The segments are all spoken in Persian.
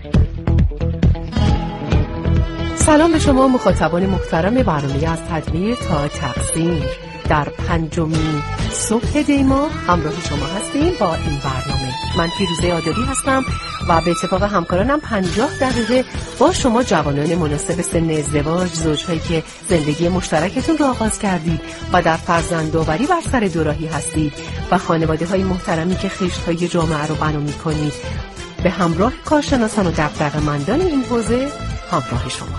سلام به شما مخاطبان محترم برنامه از تدبیر تا تقصیر. در 5مین صبح دیما همراه شما هستیم با این برنامه. من پیروزه عادلی هستم و به اتفاق همکارانم 50 دقیقه با شما جوانان مناسب سن ازدواج، زوجهایی که زندگی مشترکتون رو آغاز کردید و در فرزندآوری بر سر دوراهی هستید و خانواده های محترمی که خشت‌های جامعه رو بنا می‌کنید، به همراه کارشناسان و دغدغه‌مندان این حوزه همراه شما.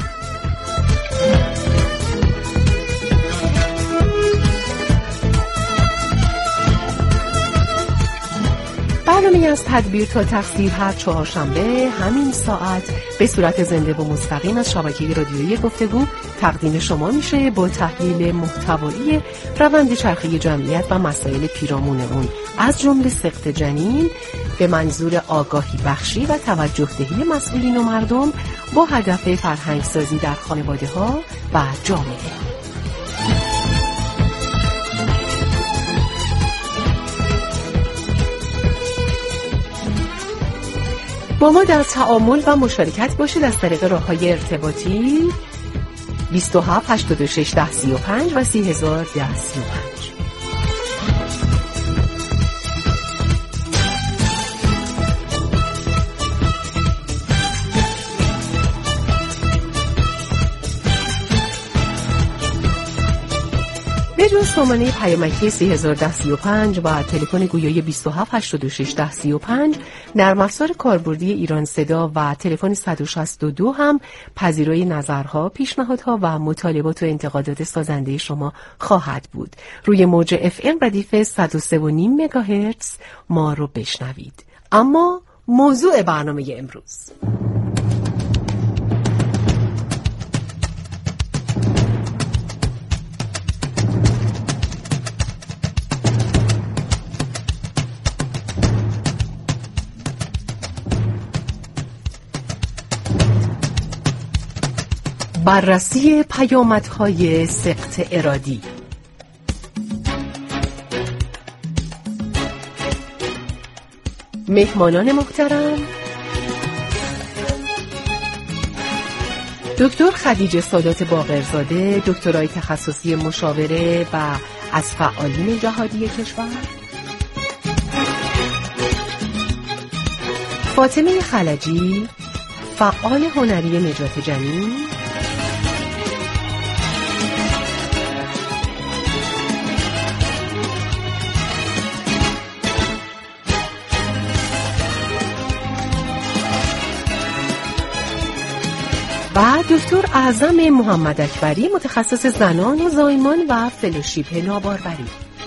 برنامه از تدبیر تا تقصیر هر چهارشنبه همین ساعت به صورت زنده و مستقیم از شبکه رادیویی گفتگو تقدیم شما میشه با تحلیل محتوایی روند چرخه جمعیت و مسائل پیرامون اون، از جمله سقط جنین به منظور آگاهی بخشی و توجه دهی مسئولین و مردم با هدف فرهنگ سازی در خانواده ها و جامعه. با ما در تعامل و مشارکت باشید از طریق راه‌های ارتباطی 27 86 10 35 و 30,000 10 35. بجز تومانه پیامکی 30,000 10 35 و تلفن گویای 27 86 10 35 نرم افزار کاربردی ایران صدا و تلفن 162 هم پذیرای نظرها، پیشنهادها و مطالبات و انتقادات سازنده شما خواهد بود. روی موج FM ردیف 103.5 مگاهرتز ما رو بشنوید. اما موضوع برنامه امروز بررسی پیامدهای سقط ارادی. مهمانان محترم: دکتر خدیجه سادات باقرزاده، دکترای تخصصی مشاوره و از فعالین جهادی کشور، فاطمه خلجی، فعال هنری نجات جنین، و دکتر اعظم محمد اکبری، متخصص زنان و زایمان و فلوشیپ ناباروری.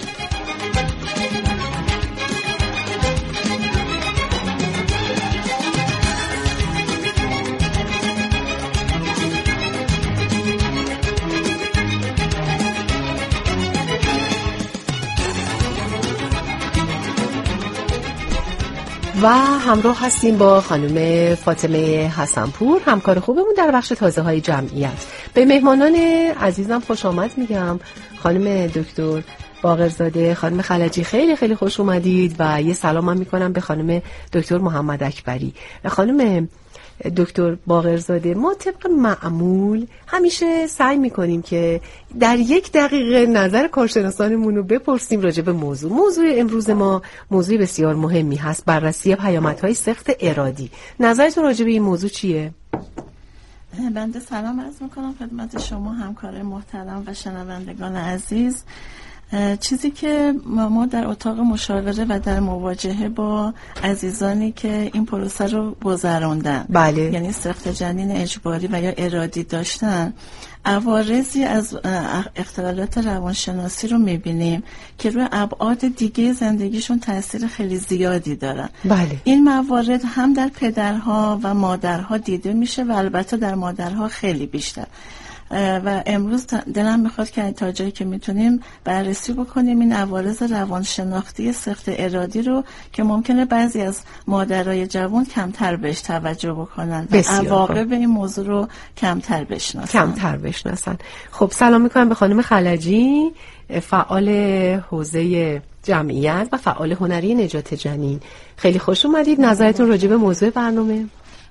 و همراه هستیم با خانم فاطمه حسنپور، همکار خوبمون در بخش تازه های جمعیت. به مهمانان عزیزم خوش آمد میگم. خانم دکتر باقرزاده، خانم خلجی، خیلی خیلی خوش اومدید و یه سلام هم میکنم به خانم دکتر محمد اکبری. خانم دکتر باقرزاده، ما طبق معمول همیشه سعی میکنیم که در 1 دقیقه نظر کارشناسانمون رو بپرسیم راجع به موضوع امروز ما موضوع بسیار مهمی هست، بررسی پیامدهای سقط ارادی. نظرتون راجع به این موضوع چیه؟ بنده سلام عرض میکنم خدمت شما همکار محترم و شنوندگان عزیز. چیزی که ما در اتاق مشاوره و در مواجهه با عزیزانی که این پروسه رو گذروندن، بله، یعنی سقط جنین اجباری و یا ارادی داشتن، عوارضی از اختلالات روانشناسی رو میبینیم که روی ابعاد دیگه زندگیشون تاثیر خیلی زیادی دارن. بله. این موارد هم در پدرها و مادرها دیده میشه و البته در مادرها خیلی بیشتر. و امروز دلم میخواد که تا جایی که میتونیم بررسی بکنیم این عوارض روانشناختی سقط ارادی رو که ممکنه بعضی از مادرای جوان کمتر بهش توجه بکنن و عواقب این موضوع رو کمتر بشناسن. خب سلام میکنم به خانم خلجی، فعال حوزه جمعیت و فعال هنری نجات جنین. خیلی خوش اومدید. نظرتون راجع به موضوع برنامه؟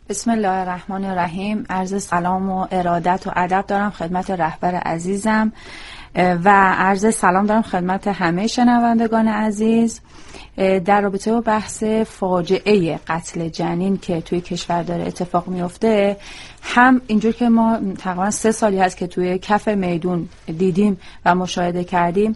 بسم الله الرحمن الرحیم. عرض سلام و ارادت و ادب دارم خدمت رهبر عزیزم و عرض سلام دارم خدمت همه شنوندگان عزیز. در رابطه با بحث فاجعه قتل جنین که توی کشور داره اتفاق میفته، هم اینجور که ما تقریبا 3 سالی هست که توی کف میدون دیدیم و مشاهده کردیم،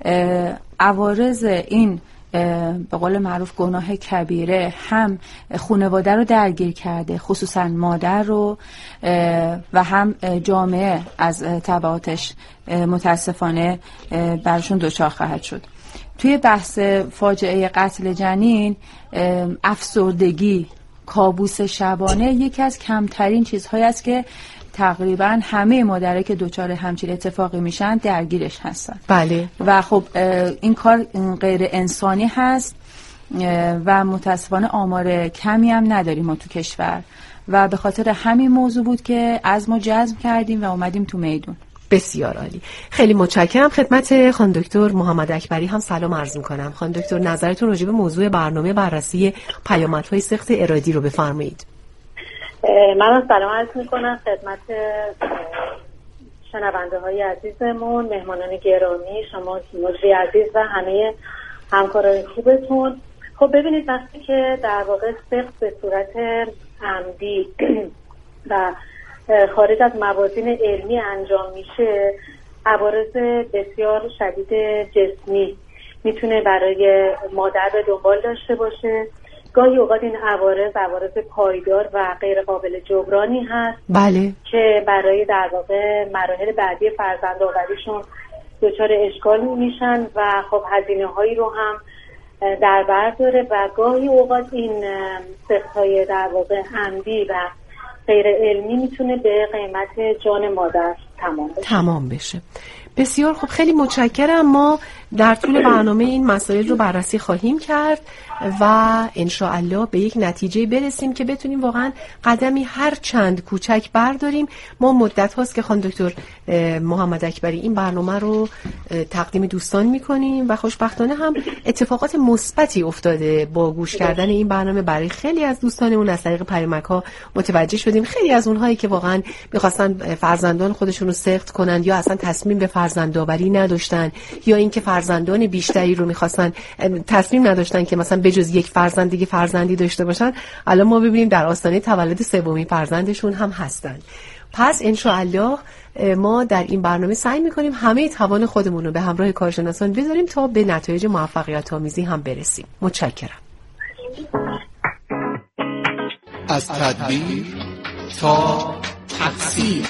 عوارض این به قول معروف گناه کبیره هم خانواده رو درگیر کرده، خصوصا مادر رو، و هم جامعه از تبعاتش متاسفانه برشون دچار خواهد شد. توی بحث فاجعه قتل جنین، افسردگی، کابوس شبانه یکی از کمترین چیزهایی است که تقریبا همه مادرایی که دچار همچین اتفاقی میشن درگیرش هستن. بله. و خب این کار غیر انسانی هست و متاسفانه آمار کمی هم نداریم ما تو کشور و به خاطر همین موضوع بود که عزم جزم کردیم و اومدیم تو میدون. بسیار عالی، خیلی متشکرم. خدمت خانم دکتر محمد اکبری هم سلام عرض می‌کنم. خانم دکتر، نظرتون راجع به موضوع برنامه بررسی پیامدهای سخت ارادی رو بفرمایید. من سلام عرض می‌کنم خدمت شنونده‌های عزیزمون، مهمانان گرامی، شما مجری عزیز و همه همکاران خوبتون. خب ببینید، وقتی که در واقع سخت به صورت عمدی و خارج از موازین علمی انجام میشه، عوارض بسیار شدید جسمی میتونه برای مادر به دنبال داشته باشه. گاهی اوقات این عوارض پایدار و غیر قابل جبرانی هست. بله. که برای در واقع مراحل بعدی فرزندآوریشون دچار اشکال میشن و خب هزینه هایی رو هم در بر داره و گاهی اوقات این سخت‌های در واقع عمدی و غیر علمی میتونه به قیمت جان مادر تمام بشه. بسیار خوب، خیلی متشکرم. ما در طول برنامه این مسائل رو بررسی خواهیم کرد و انشاءالله به یک نتیجه برسیم که بتونیم واقعا قدمی هر چند کوچک برداریم. ما مدت هاست که خانم دکتر محمد اکبری این برنامه رو تقدیم دوستان میکنیم و خوشبختانه هم اتفاقات مثبتی افتاده با گوش کردن این برنامه. برای خیلی از دوستانمون از طریق پیامک ها متوجه شدیم خیلی از اونهایی که واقعا میخواستن فرزندان خودشون رو سخت کنن یا اصلا تصمیم به فرزندآوری نداشتن یا اینکه فرزندان بیشتری رو میخواستن، تصمیم نداشتن که مثلا بجز یک فرزند دیگه فرزندی داشته باشن، الان ما ببینیم در آستانه تولد 3مین فرزندشون هم هستن. پس انشاءالله ما در این برنامه سعی میکنیم همه توان خودمون رو به همراه کارشناسان بذاریم تا به نتایج موفقیت آمیزی هم برسیم. متشکرم. از تدبیر تا تقصیر.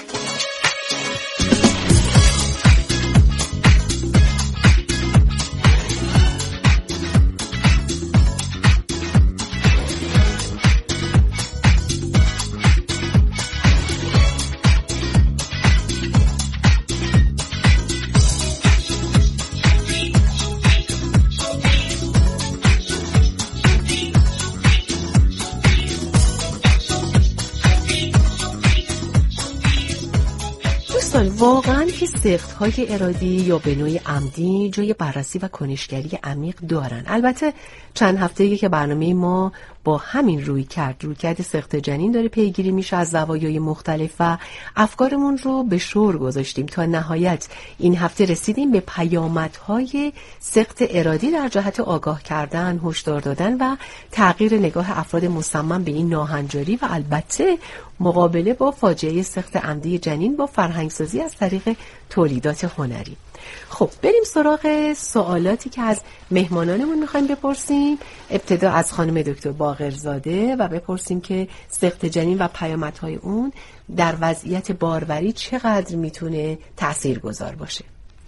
واقعا که سخت‌های ارادی یا به نوعی عمدی جای بررسی و کنشگری عمیق دارن. البته چند هفته‌ای که برنامه ما با همین رویکرد سخت جنین داره پیگیری میشه از زوایای مختلف و افکارمون رو به شور گذاشتیم تا نهایت این هفته رسیدیم به پیامدهای سخت ارادی در جهت آگاه کردن، هشدار دادن و تغییر نگاه افراد مصمم به این ناهنجاری و البته مقابله با فاجعه سخت عمدی جنین با فرهنگسازی از طریق تولیدات هنری. خب بریم سراغ سوالاتی که از مهمانانمون میخوایم بپرسیم. ابتدا از خانم دکتر باقرزاده و بپرسیم که سخت جنین و پیامدهای اون در وضعیت باروری چقدر میتونه تاثیرگذار باشه.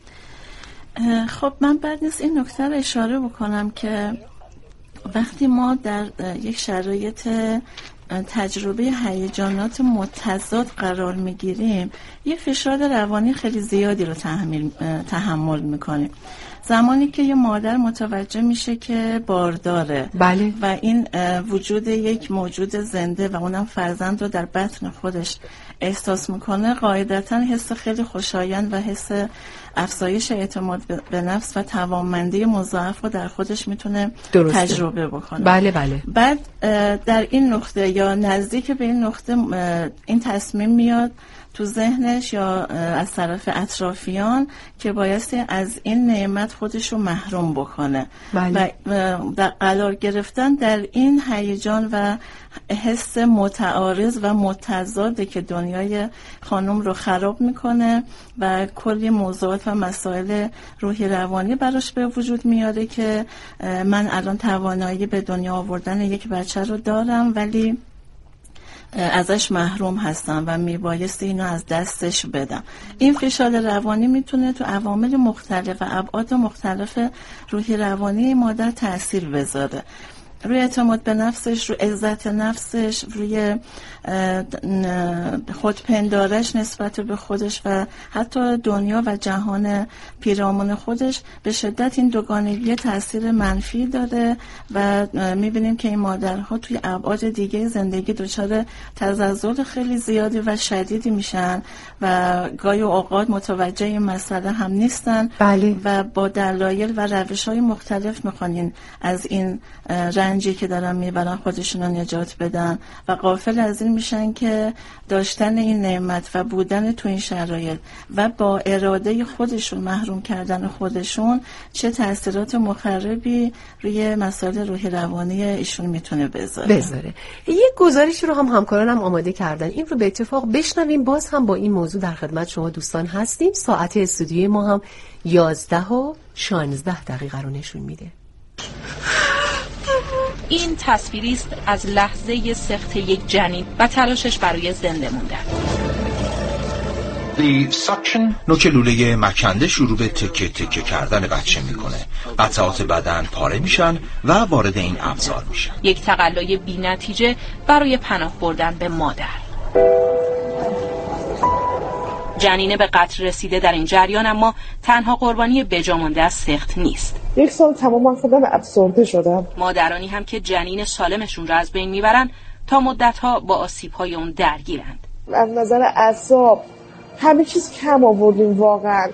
خب من بعد نیست این نکته رو اشاره بکنم که وقتی ما در یک شرایط تجربه هیجانات متضاد قرار میگیریم، یه فشار روانی خیلی زیادی رو تحمل میکنیم زمانی که یه مادر متوجه میشه که بارداره بله. و این وجود یک موجود زنده و اونم فرزند رو در بطن خودش احساس میکنه، قاعدتاً حس خیلی خوشایند و حس افزایش اعتماد به نفس و توانمندی مضاعف رو در خودش میتونه تجربه بکنه. بله بله. بعد در این نقطه یا نزدیک به این نقطه این تصمیم میاد تو ذهنش یا از طرف اطرافیان که بایستی از این نعمت خودش رو محروم بکنه. بله. و در قرار گرفتن در این هیجان و حس متعارض و متضاده که دنیای خانم رو خراب میکنه و کلی موضوعات و مسائل روحی روانی براش به وجود میاره که من الان توانایی به دنیا آوردن یک بچه رو دارم ولی ازش محروم هستم و میبایست اینو از دستش بدم. این فشار روانی میتونه تو عوامل مختلف و ابعاد مختلف روحی روانی مادر تأثیر بذاره، روی اعتماد به نفسش، روی عزت نفسش، روی خودپندارش نسبت به خودش و حتی دنیا و جهان پیرامون خودش. به شدت این دوگانگی تاثیر منفی داره و میبینیم که این مادرها توی ابعاد دیگه زندگی دچار تزلزل خیلی زیادی و شدیدی میشن و گاهی اوقات متوجه این مسئله هم نیستن. بله. و با دلایل و روش‌های مختلف میخوانین از این رنجی که دارن میبرن خودشون رو نجات بدن و غافل از این میشن که داشتن این نعمت و بودن تو این شرایط و با اراده خودشون محروم کردن خودشون چه تأثیرات مخربی روی مسائل روحی روانی ایشون میتونه بذاره. یک گزارشی رو هم همکارانم آماده کردن، این رو به اتفاق بشنویم. باز هم با این موضوع در خدمت شما دوستان هستیم. ساعت استودیوی ما هم 11:16 رو نشون میده. این تصویری است از لحظه سقط یک جنین و تلاشش برای زنده موندن. نوک لوله مکنده شروع به تکه تکه کردن بچه میکنه. قطعات بدن پاره میشن و وارد این ابزار میشن. یک تقلای بی نتیجه برای پناه بردن به مادر. جنینه به قتل رسیده در این جریان، اما تنها قربانی بجامانده از سقط نیست. 1 سال تمام من خودم افسرده شدم. مادرانی هم که جنین سالمشون را از بین میبرن تا مدتها با آسیب‌های اون درگیرند. از نظر اعصاب همه چیز کم آوردیم واقعا.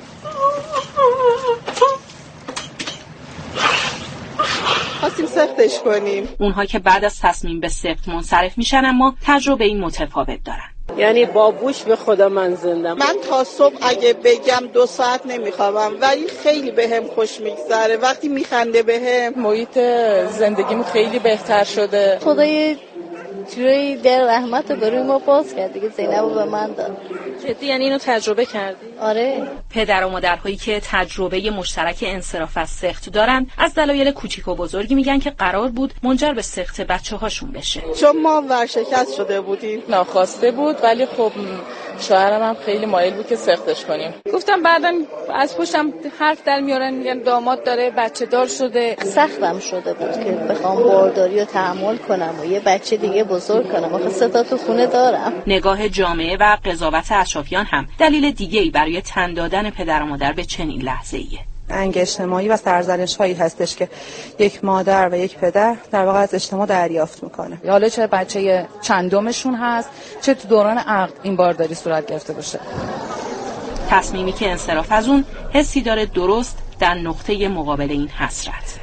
خواستیم سختش کنیم. اونها که بعد از تصمیم به سقط منصرف میشن اما تجربه این متفاوت دارن. یعنی بابوش به خدا من زندم. من تا صبح اگه بگم 2 ساعت نمیخوابم ولی خیلی بهم خوش میگذره وقتی میخنده بهم. محیط زندگیم خیلی بهتر شده. خدای جوری در رحمت رو برای ما باز کرد دیگه، زینب رو به من داد. جدی یعنی اینو تجربه کردی؟ آره. پدر و مادرهایی که تجربه مشترک انصراف از سقط دارن از دلایل کوچیک و بزرگی میگن که قرار بود منجر به سقط بچه‌هاشون بشه. چون ما ورشکست شده بودیم. ناخواسته بود ولی خب شوهرم هم خیلی مایل بود که سختش کنیم. گفتم بعداً از پشتم حرف در میارن میگن داماد داره بچه دار شده. سختم شده بود که بخوام بارداری رو تحمل کنم و یه بچه دیگه بزرگ کنم. آخه 3 تا تو خونه دارم. نگاه جامعه و قضاوت اطرافیان هم دلیل دیگه‌ای برای تن دادن پدر و مادر به چنین لحظه‌ایه. انگ اجتماعی و سرزنش هایی هستش که یک مادر و یک پدر در واقع از اجتماع دریافت میکنه. حالا چه بچه چندمشون هست چه تو دوران عقد این بارداری صورت گرفته باشه. تصمیمی که انصراف از اون حسی داره درست در نقطه مقابل این حسرت.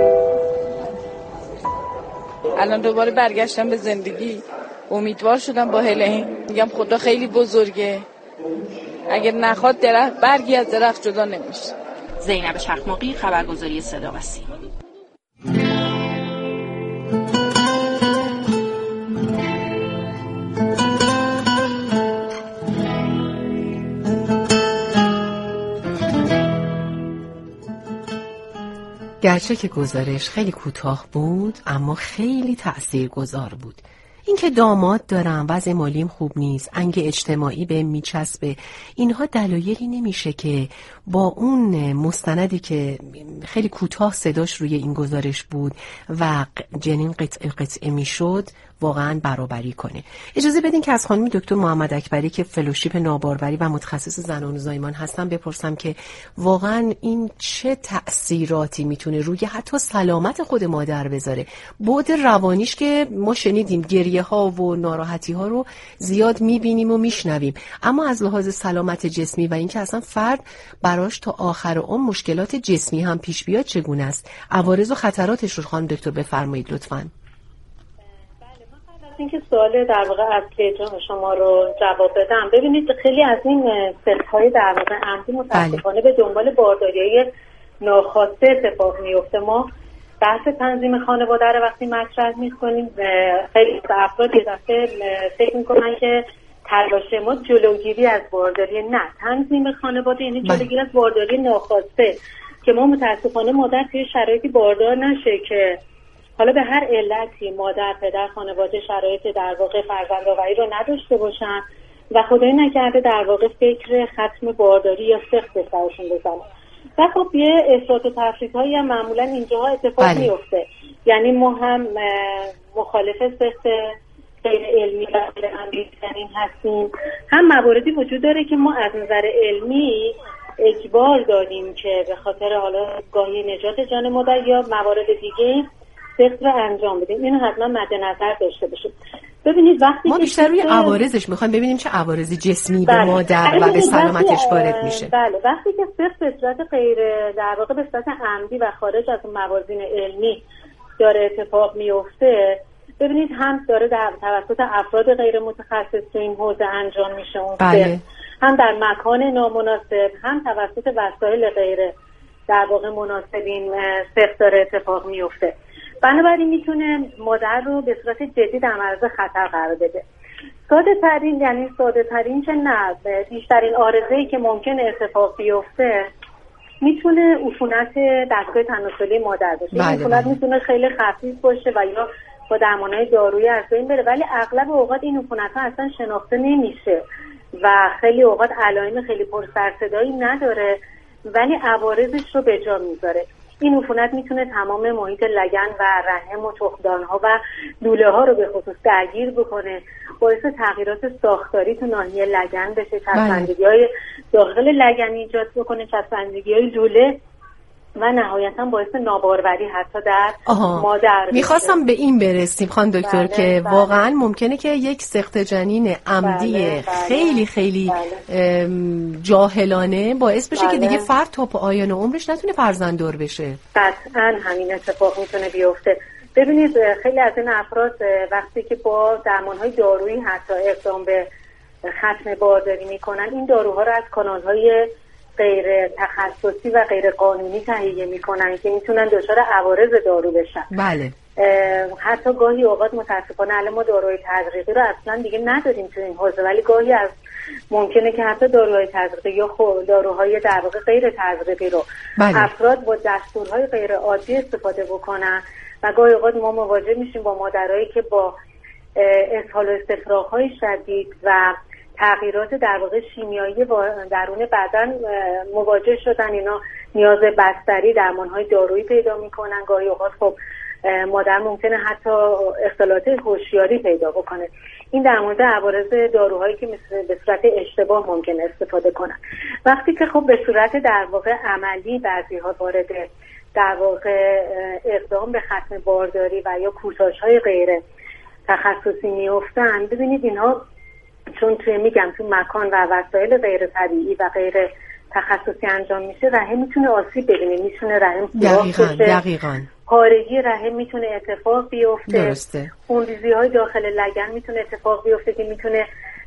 الان دوباره برگشتم به زندگی، امیدوار شدم با هلهین. میگم خدا خیلی بزرگه، اگر نخواد درخت برگی از درخت جدا نمیشه. زینب چخماقی، خبرگزاری صدا و سیما. گرچه که گزارش خیلی کوتاه بود اما خیلی تأثیرگذار بود. اینکه داماد دارم، وضع مالیم خوب نیست، انگ اجتماعی به میچسبه، اینها دلایلی نمیشه که با اون مستندی که خیلی کوتاه صداش روی این گزارش بود و جنین قطعه میشد واقعا برابری کنه. اجازه بدین که از خانم دکتر محمد اکبری که فلوشیپ ناباروری و متخصص زنان و زایمان هستن بپرسم که واقعا این چه تأثیراتی میتونه روی حتی سلامت خود مادر بذاره. بعد روانیش که ما شنیدیم، گریه ها و ناراحتی ها رو زیاد میبینیم و میشنویم، اما از لحاظ سلامت جسمی و اینکه اصلا فرد براش تا آخر عمر مشکلات جسمی هم پیش بیاد چگونه است؟ عوارض و خطراتش رو خانم دکتر بفرمایید لطفاً. اینکه سوال در واقع اصلی شما رو جواب بدم، ببینید خیلی از این سخت‌های در واقع عمدی متأسفانه به دنبال بارداری‌های ناخواسته اتفاق میفته. ما بحث تنظیم خانواده رو وقتی مطرح می‌کنیم، خیلی افراد یه دفعه فکر می‌کنن که تلاش ما جلوگیری از بارداری. نه، تنظیم خانواده یعنی جلوگیری از بارداری ناخواسته که ما متأسفانه مادر توی شرایطی باردار نشه که حالا به هر علتی مادر، پدر، خانواده شرایط در واقع فرزندآوری رو نداشته باشن و خدای نکرده در واقع فکر ختم بارداری یا سخت به سرشون بزنه. و خب یه افراط و تفریط‌هایی هم معمولا اینجاها اتفاق میفته. یعنی ما هم مخالف سخت غیر علمی و غیر عمدی هستیم، هم مواردی وجود داره که ما از نظر علمی اجبار داریم که به خاطر حالا گاهی نجات جان مادر یا موارد دیگه سخت رو انجام بدیم. اینو حتما مد نظر داشته باشیم. ببینید وقتی ما بیشتر روی عوارضش میخوایم ببینیم چه عوارضی جسمی به مادر و به سلامتش وارد میشه. بله، وقتی که سخت به صورت غیر در واقع به صورت عمدی و خارج از موازین علمی داره اتفاق میفته، ببینید هم داره در توسط افراد غیر متخصص تو این حوزه انجام میشه اون هم در مکان نامناسب، هم توسط وسایل غیر در واقع مناسبین سخت داره اتفاق میفته. بنابراین میتونه مادر رو به صورت جدی در معرض خطر قرار بده. ساده ترین که نه، بیشترین عارضه‌ای که ممکنه اتفاق بیفته میتونه عفونت دستگاه تناسلی مادر باشه. این عفونت میتونه خیلی خفیف باشه و یا با درمانهای دارویی از بین بره، ولی اغلب اوقات این عفونت‌ها اصلا شناخته نمیشه و خیلی اوقات علائم خیلی پرسرصدایی نداره ولی عوارضش رو به جا میذاره. این عفونت میتونه تمام محیط لگن و رحم و تخمدان‌ها و لوله ها رو به خصوص درگیر بکنه، باعث تغییرات ساختاری تو ناحیه لگن بشه، چسبندگی‌های داخل لگن ایجاد بکنه، چسبندگی‌های لوله و نهایتاً باعث ناباروری حتی در مادر بشه. میخواستم به این برسیم خانم دکتر که واقعاً ممکنه که یک سقط جنین عمدی خیلی خیلی جاهلانه باعث بشه که دیگه فرد تا پایان عمرش نتونه فرزنددار بشه. قطعاً همین اتفاق میتونه بیفته. ببینید خیلی از این افراد وقتی که با درمان‌های دارویی حتی اقدام به ختم بارداری میکنن، این داروها رو از کانال‌های غیر تخصصی و غیر قانونی تهیه میکنن که میتونن دچار عوارض دارو بشن. بله. حتی گاهی اوقات متاسفانه الان ما داروهای تزریقی رو اصلا دیگه نداریم تو این حوزه، ولی گاهی از ممکنه که حتی داروهای تزریقی یا داروهای در واقع غیر تزریقی رو افراد با دستورهای غیر عادی استفاده بکنن و گاهی اوقات ما مواجه میشیم با مادرایی که با اسهال و استفراغ‌های شدید و تغییرات در واقع شیمیایی درون بدن مواجه شدن. اینا نیاز بستری، درمان‌های دارویی پیدا می‌کنن. گاهی اوقات خب مادر ممکنه حتی اختلالات هوشیاری پیدا بکنه. این در مورد عوارض داروهایی که به صورت اشتباه ممکنه استفاده کنن. وقتی که خب به صورت در واقع عملی بعضی‌ها وارد در واقع اقدام به ختم بارداری و یا کورساژهای غیر تخصصی میافتن، ببینید اینها چون تو مکان و وسایل غیر طبیعی و غیر تخصصی انجام میشه، رحم میتونه آسیب ببینه، میتونه رحم سوراخ بشه. دقیقاً. پارگی رحم میتونه اتفاق بیفته. درسته. خونریزی‌های داخل لگن میتونه اتفاق بیفته که میتونه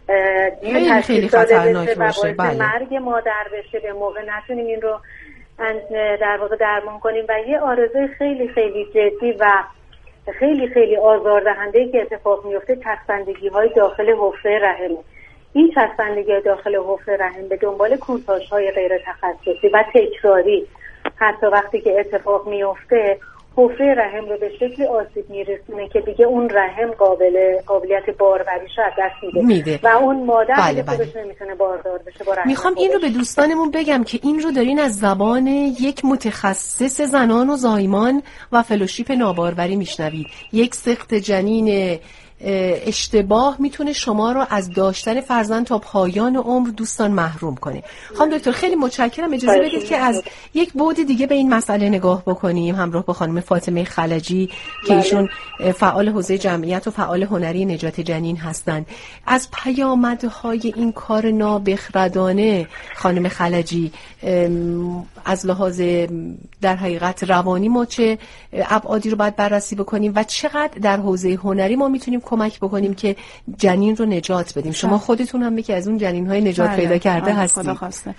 خیلی خطرناک باشه. بله. مرگ مادر بشه، به موقع نتونیم این رو در واقع درمان کنیم و یه عارضه خیلی خیلی جدی و خیلی خیلی آزاردهنده‌ای که اتفاق میفته چسبندگی‌های داخل حفره رحم. این چسبندگی‌های داخل حفره رحم به دنبال کورساژهای غیر تخصصی و تکراری حتی وقتی که اتفاق میفته حفره رحم رو به شکلی آسیب میرسونه که دیگه اون رحم قابلیت باروریش رو از دست میده و اون مادر دیگه خودش نمیتونه باردار بشه با رحم. میخوام این رو به دوستانمون بگم که این رو دارین از زبان یک متخصص زنان و زایمان و فلوشیپ ناباروری میشنوید. یک سقط جنین اشتباه میتونه شما رو از داشتن فرزند تا پایان عمر دوستان محروم کنه. خانم دکتر خیلی متشکرم. اجازه بدید که از یک بعد دیگه به این مسئله نگاه بکنیم همراه با خانم فاطمه خلجی که ایشون فعال حوزه جمعیت و فعال هنری نجات جنین هستند. از پیامدهای این کار نابخردانه خانم خلجی از لحاظ در حقیقت روانی ما چه ابعادی رو باید بررسی بکنیم و چقدر در حوزه هنری ما میتونیم کمک بکنیم که جنین رو نجات بدیم؟ شما خودتون هم یکی از اون جنین‌های نجات پیدا کرده هستید. خدا خواسته.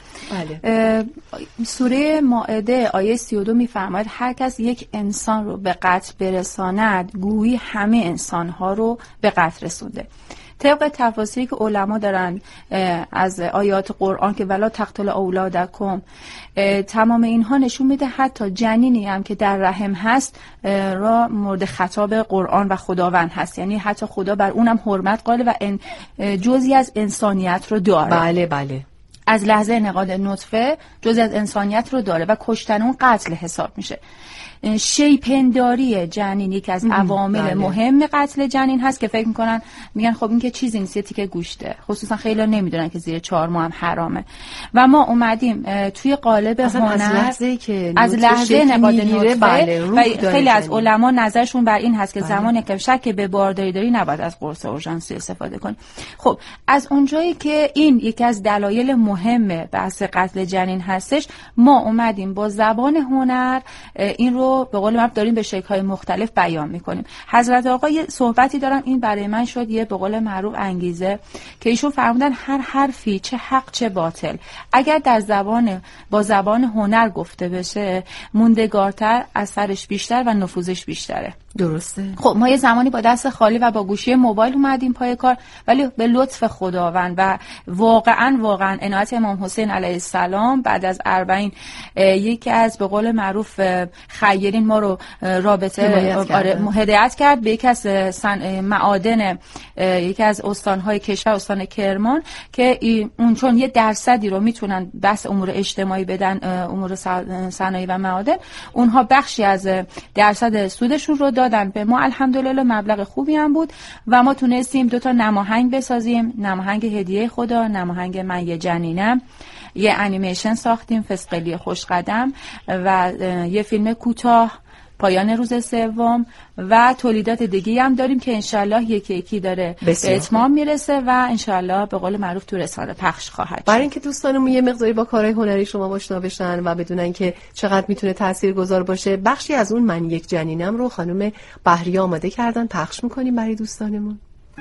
سوره مائده آیه 32 میفرماید هر کس یک انسان رو به قتل برساند گویی همه انسان‌ها رو به قتل رسونده. طبق تفاسیری که علما دارن از آیات قرآن که ولا تقتلوا اولادکم، تمام اینها نشون میده حتی جنینی هم که در رحم هست را مورد خطاب قرآن و خداوند هست، یعنی حتی خدا بر اونم حرمت قائل و جزئی از انسانیت رو داره. بله. از لحظه انعقاد نطفه جزئی از انسانیت رو داره و کشتن اون قتل حساب میشه. شیپنداری جنین یکی از عوامل مهم قتل جنین هست که فکر میکنن میگن خب این که چیزی نیست، یه تیکه گوشته. خصوصا خیلی نمیدونن که زیر 4 ماه هم حرامه. و ما اومدیم توی قالب هنر از لحظه انعقاد نطفه و خیلی از علما نظرشون بر این هست که زمانی که شک به بارداری داری نباید از قرص اورژانسی استفاده کنی. خب از اونجایی که این یکی از دلایل مهم بحث قتل جنین هستش، ما اومدیم با زبان هنر این رو به قول من داریم به شکل‌های مختلف بیان می‌کنیم. حضرت آقا یه صحبتی دارن، این برای من شد یه به قول معروف انگیزه که ایشون فرمودن هر حرفی چه حق چه باطل اگر در با زبان هنر گفته بشه موندگارتر، اثرش بیشتر و نفوذش بیشتره. درسته. خب ما یه زمانی با دست خالی و با گوشی موبایل اومدیم پای کار، ولی به لطف خداوند و واقعا عنایت امام حسین علیه السلام بعد از 40 یکی از به قول معروف خیرین ما رو هدایت کرد به یکی از معادن یکی از استانهای کشور، استان کرمان، که اون چون یه درصدی رو میتونن بس امور اجتماعی بدن، امور صنایع و معادن، اونها بخشی از درصد سودشون رو دادن به ما. الحمدلله مبلغ خوبی هم بود و ما تونستیم 2 تا نماهنگ بسازیم، نماهنگ هدیه خدا، نماهنگ من یه جنینم، یه انیمیشن ساختیم فسقلی خوشقدم و یه فیلم کوتاه پایان روز سوم و تولیدات دیگه هم داریم که انشالله یکی یکی داره به اتمام میرسه و انشالله به قول معروف تو رسانه پخش خواهد شد. برای اینکه دوستانمون یه مقداری با کارهای هنری شما آشنا بشن و بدونن که چقدر میتونه تاثیرگذار باشه، بخشی از اون من یک جنینم رو خانم بهری آماده کردن، پخش میکنیم برای دوستانمون.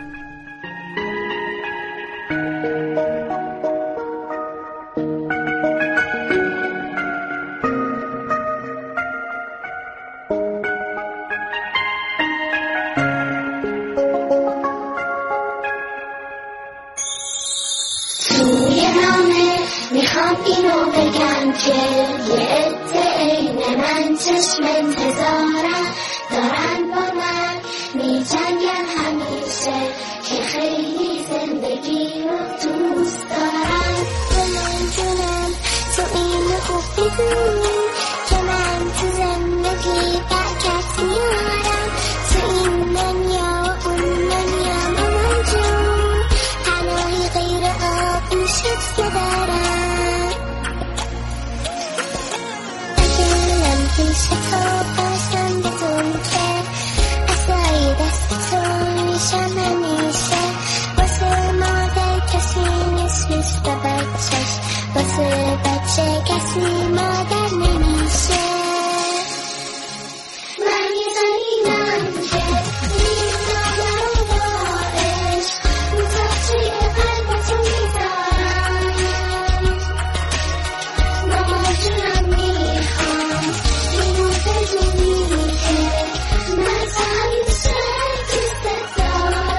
میخوام اینو بگم که یه عده عین من چشم انتظارم دارن با من میجنگن همیشه که خیلی زندگی رو دوست دارم. جونم تو اینو خوب بدونی که من تو زندگی برکت میارم، تو این دنیا و اون دنیا مامان جون پناهی غیر آغوشت ندارم. پیش تو باشم بدون که اصلای دست تو میشم همیشه، واسه مادر کسی نیست مثل بچهش، واسه بچه کسی مادر نمیشه. من یه زنینم که میدانم با عشق متحجه قلبتو میدارم. ماما جونم میخوام اینو بدونی که من همیشه دوست دارم.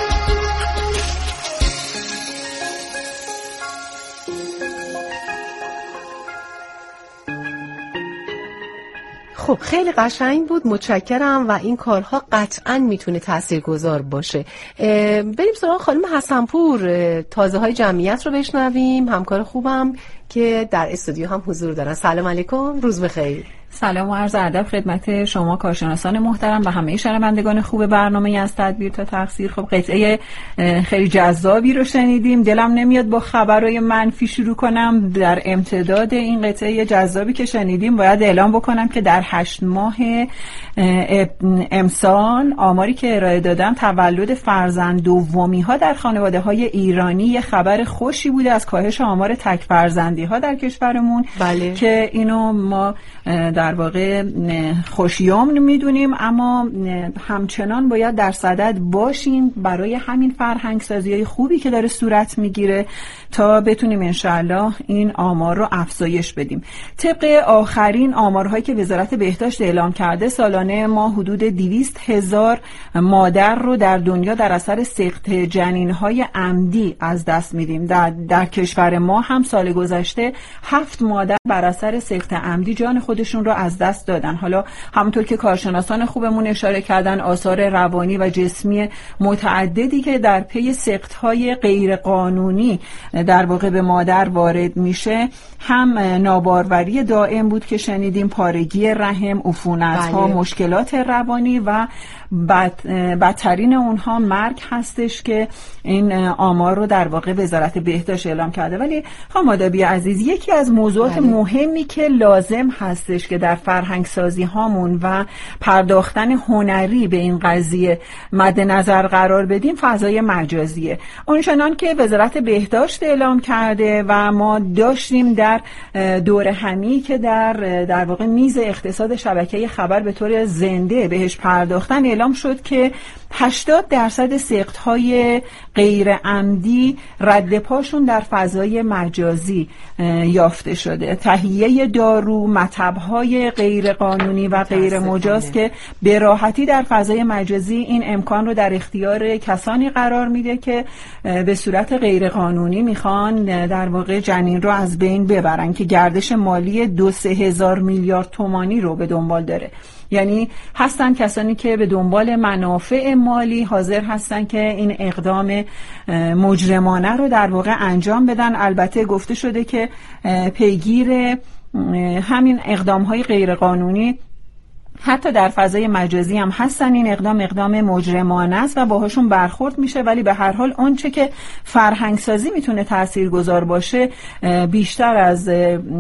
خب خیلی قشنگ بود، متشکرم و این کارها قطعاً میتونه تاثیرگذار باشه. بریم سراغ خانم حسنپور، تازه های جمعیت رو بشنویم، همکار خوبم که در استودیو هم حضور دارن. سلام علیکم، روز بخیر. سلام و عرض ادب خدمت شما کارشناسان محترم و همه شنوندگان خوب برنامه از تدبیر تا تقصیر. خب قطعه خیلی جذابی رو شنیدیم. دلم نمیاد با خبرهای منفی شروع کنم. در امتداد این قطعه جذابی که شنیدیم باید اعلام بکنم که در 8 ماه امسال آماری که ارائه دادم تولد فرزند دومی ها در خانواده های ایرانی یه خبر خوشی بوده از کاهش آمار تک فرزندی ها در کشورمون. بله. که اینو ما در واقع خوشیام میدونیم، اما همچنان باید در صدد باشیم برای همین فرهنگسازی‌های خوبی که داره صورت میگیره تا بتونیم انشاءالله این آمار رو افزایش بدیم. طبق آخرین آمارهایی که وزارت بهداشت اعلام کرده سالانه ما حدود 200,000 مادر رو در دنیا در اثر سقط جنین‌های عمدی از دست میدیم. در کشور ما هم سال گذشته 7 مادر بر اثر سقط عمدی جان خودشون رو از دست دادن. حالا همونطور که کارشناسان خوبمون اشاره کردن آثار روانی و جسمی متعددی که در پی سقط‌های غیر قانونی در واقع به مادر وارد میشه، هم ناباروری دائم بود که شنیدیم، پارگی رحم، عفونت‌ها، مشکلات روانی و بدترین اونها مرگ هستش که این آمار رو در واقع وزارت بهداشت اعلام کرده. ولی خانم آدابی عزیز، یکی از موضوعات مهمی که لازم هستش که در فرهنگ سازی هامون و پرداختن هنری به این قضیه مد نظر قرار بدیم فضای مجازیه. اونچنان که وزارت بهداشت اعلام کرده و ما داشتیم در دوره همی که در واقع میز اقتصاد شبکه خبر به طور زنده بهش پرداختن، اعلام شد که 80% سقط‌های غیر عمدی رد پاشون در فضای مجازی یافته شده. تهیه دارو، مطب‌های غیر قانونی و غیر مجاز که به راحتی در فضای مجازی این امکان رو در اختیار کسانی قرار میده که به صورت غیر قانونی میخوان در واقع جنین رو از بین ببرن، که گردش مالی 2-3 هزار میلیارد تومانی رو به دنبال داره. یعنی هستن کسانی که به دنبال منافع مالی حاضر هستن که این اقدام مجرمانه رو در واقع انجام بدن. البته گفته شده که پیگیر همین اقدام‌های غیرقانونی حتی در فضای مجازی هم هستن. این اقدام مجرمانه است و باهاشون برخورد میشه، ولی به هر حال آنچه که فرهنگسازی میتونه تاثیرگذار باشه بیشتر از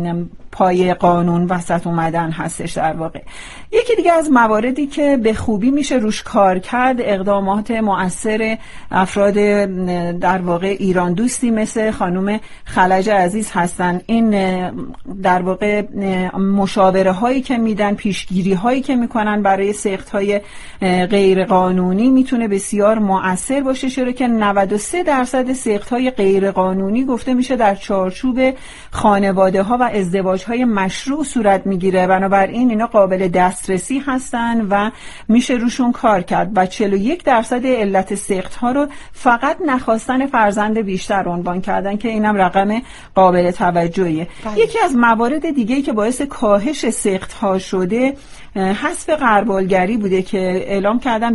پای قانون وسط اومدن هستش. در واقع یکی دیگه از مواردی که به خوبی میشه روش کار کرد اقدامات مؤثر افراد در واقع ایران دوستی مثل خانم خلج عزیز هستن. این در واقع مشاوره هایی که میدن، پیشگیری هایی که میکنن برای سقط‌های غیر قانونی میتونه بسیار مؤثر باشه، چرا که 93% سقط‌های غیر قانونی گفته میشه در چارچوب خانواده ها و ازدواج های مشروع صورت میگیره. بنابراین اینا قابل دسترسی هستن و میشه روشون کار کرد. و 41% علت سقط ها رو فقط نخواستن فرزند بیشتر عنوان کردن که اینم رقم قابل توجهیه. یکی از موارد دیگه‌ای که باعث کاهش سقط ها شده حذف غربالگری بوده که اعلام کردن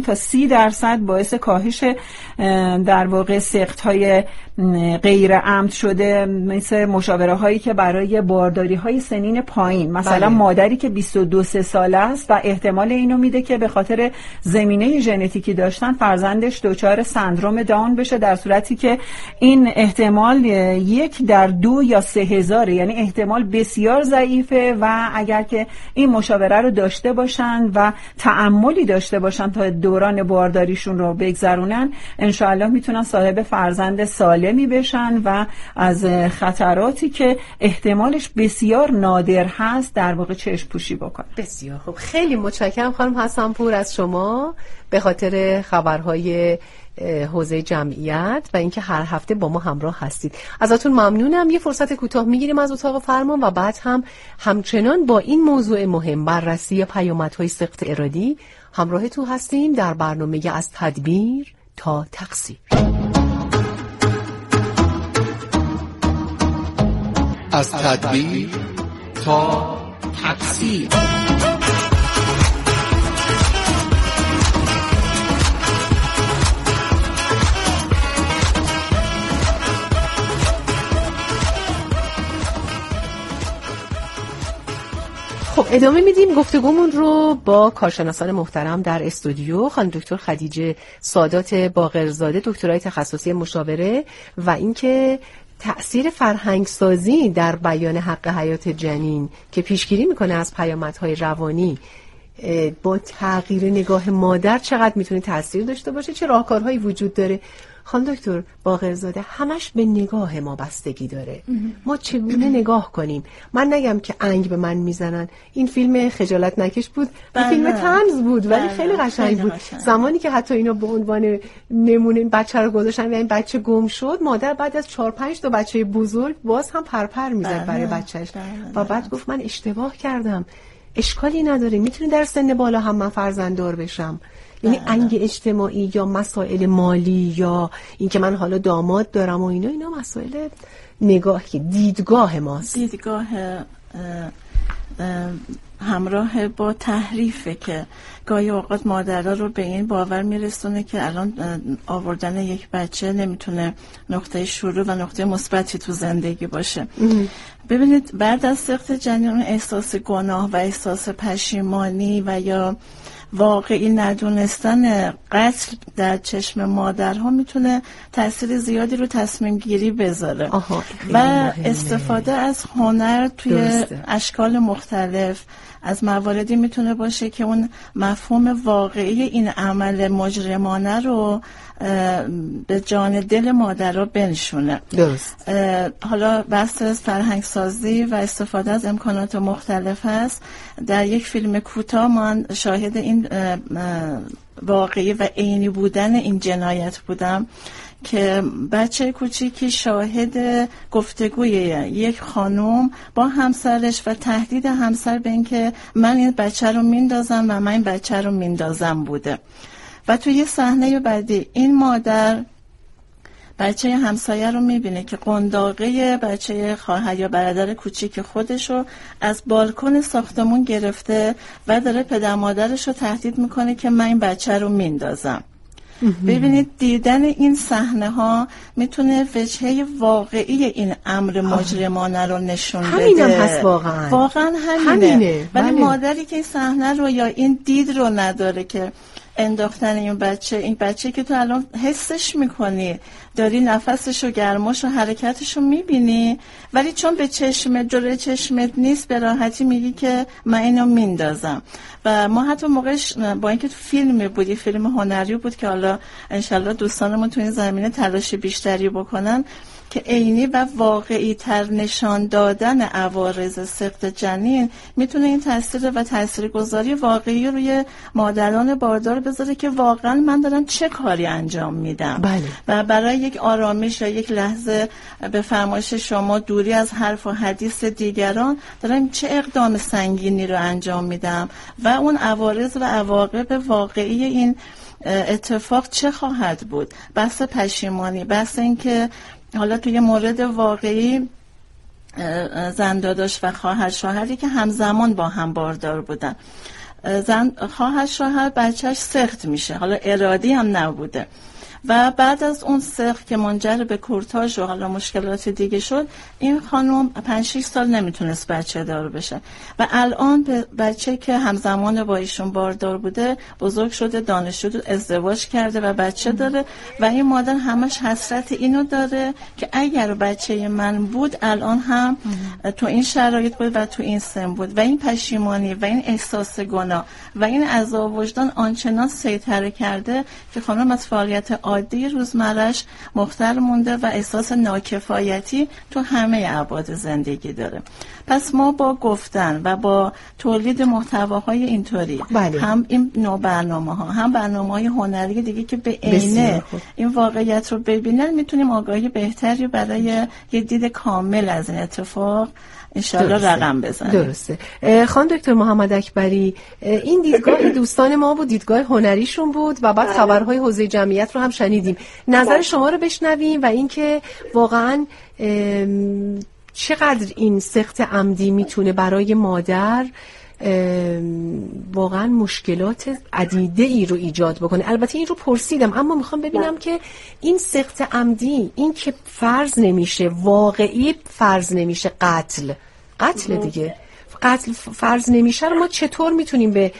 25-30% باعث کاهش در واقع سقط‌های غیر عمد شده، مثل مشاوره هایی که برای بارداری های سنین پایین، مثلا مادری که 22-3 ساله است و احتمال اینو میده که به خاطر زمینه ژنتیکی داشتن فرزندش دچار سندروم داون بشه، در صورتی که این احتمال 1 در 2 یا 3 هزاره، یعنی احتمال بسیار ضعیفه. و اگر که این مشاوره رو داشته باشن و تأملی داشته باشن تا دوران بارداریشون رو بگذرونن، انشاءالله میتونن صاحب فرزند سالمی بشن و از خطراتی که احتمالش بسیار نادر هست در واقع چشم پوشی بکنن. بسیار خوب، خیلی متشکرم خانم حسن‌پور از شما به خاطر خبرهای حوزه جمعیت و اینکه هر هفته با ما همراه هستید. ازتون ممنونم. یه فرصت کوتاه میگیریم از اتاق فرمان و بعد همچنان با این موضوع مهم، بررسی پیامدهای سقط ارادی، همراه تو هستیم در برنامه از تدبیر تا تقصیر. از تدبیر تا تقصیر. خب ادامه میدیم گفتگومون رو با کارشناسان محترم در استودیو، خانم دکتر خدیجه سادات باقرزاده، دکترای تخصصی مشاوره، و اینکه تأثیر فرهنگسازی در بیان حق حیات جنین که پیشگیری میکنه از پیامدهای روانی با تغییر نگاه مادر چقدر میتونه تأثیر داشته باشه، چه راهکارهایی وجود داره. خانم دکتر باقرزاده، همش به نگاه ما بستگی داره. ما چگونه نگاه کنیم؟ من نگم که انگ به من میزنن. این فیلم خجالت نکش بود، این فیلم طنز بود ولی خیلی قشنگ بود. زمانی که حتی اینو به عنوان نمونه این بچه رو گذاشتن و این بچه گم شد، مادر بعد از 4-5 تا بچه بزرگ باز هم پرپر میزد برای بچهش و بعد گفت من اشتباه کردم، اشکالی نداره، میتونه در سن بالا هم من فرزنددار بشم. یعنی انگ اجتماعی یا مسائل مالی یا اینکه من حالا داماد دارم و اینا مسائل نگاهی، دیدگاه ماست. دیدگاه همراه با تحریفه که گاهی اوقات مادرها رو به این باور میرسونه که الان آوردن یک بچه نمیتونه نقطه شروع و نقطه مثبتی تو زندگی باشه. ببینید بعد از سقط جنین احساس گناه و احساس پشیمانی و یا واقعی ندونستن قتل در چشم مادرها میتونه تاثیر زیادی رو تصمیم گیری بذاره و استفاده از هنر توی اشکال مختلف از مواردی میتونه باشه که اون مفهوم واقعی این عمل مجرمانه رو به جان دل مادرها بنشونه. درست. حالا بحث فرهنگ سازی و استفاده از امکانات مختلف هست. در یک فیلم کوتاه من شاهد این واقعی و عینی بودن این جنایت بودم که بچه کوچیکی شاهد گفتگوی یک خانم با همسرش و تهدید همسر به این که من این بچه رو میندازم و من این بچه رو میندازم بوده. و توی یه صحنه بعدی این مادر بچه همسایه رو میبینه که قنداقه بچه خواهر یا برادر کوچیک خودش رو از بالکن ساختمون گرفته و داره پدر مادرش رو تهدید میکنه که من این بچه رو میندازم. ببینید دیدن این صحنه ها میتونه وجهه واقعی این امر مجرمانه رو نشون بده. همینم هست واقعا همینه. ولی مادری که این صحنه رو یا این دید رو نداره که انداختن این بچه که تو الان حسش میکنی، داری نفسش و گرماش و حرکتش رو میبینی، ولی چون به جلوی چشمت نیست به راحتی میگی که من اینو میندازم. و ما حتی موقعش با اینکه تو فیلمی بود، یه فیلم هنری بود که حالا انشالله دوستانمون تو این زمینه تلاش بیشتری بکنن که عینی و واقعی تر نشان دادن عوارض سقط جنین میتونه این تاثیر و تاثیرگذاری واقعی روی مادران باردار بذاره که واقعا من دارم چه کاری انجام میدم. بله. و برای یک آرامش یا یک لحظه به فرمایش شما دوری از حرف و حدیث دیگران دارم چه اقدام سنگینی رو انجام میدم و اون عوارض و عواقب واقعی این اتفاق چه خواهد بود. بحث پشیمانی، بحث این که حالا توی مورد واقعی زن داداش و خواهر شوهری که همزمان با هم باردار بودن، زن خواهر شوهر بچهش سقط میشه، حالا ارادی هم نبوده و بعد از اون سقط که منجر به کورتاژ و حالا مشکلات دیگه شد، این خانم 5-6 سال نمیتونست بچه دار بشه و الان به بچه که همزمان با ایشون باردار بوده بزرگ شده، دانشجو، ازدواج کرده و بچه داره و این مادر همش حسرت اینو داره که اگر بچه من بود الان هم تو این شرایط بود و تو این سن بود و این پشیمانی و این احساس گناه و این عذاب وجدان آنچنان سیطره کرده که خانم از فعالیت عادی روزمرش مختل مونده و احساس ناکفایتی تو همه ابعاد زندگی داره. پس ما با گفتن و با تولید محتواهای اینطوری، بله، هم این نوع برنامه‌ها هم برنامه‌های هنری دیگه که به عینه این واقعیت رو ببینن، میتونیم آگاهی بهتری برای یه دید کامل از این اتفاق انشالله رقم بزنیم. درسته. خانم دکتر محمد اکبری، این دیدگاه دوستان ما بود، دیدگاه هنریشون بود و بعد خبرهای حوزه جمعیت رو هم شنیدیم. نظر شما رو بشنویم و اینکه واقعاً چقدر این سقط عمدی میتونه برای مادر واقعا مشکلات عدیده ای رو ایجاد بکنه. البته این رو پرسیدم، اما میخوام ببینم که این سقط عمدی، این که فرض نمیشه، واقعی فرض نمیشه، قتل دیگه، قتل فرض نمیشه رو ما چطور میتونیم به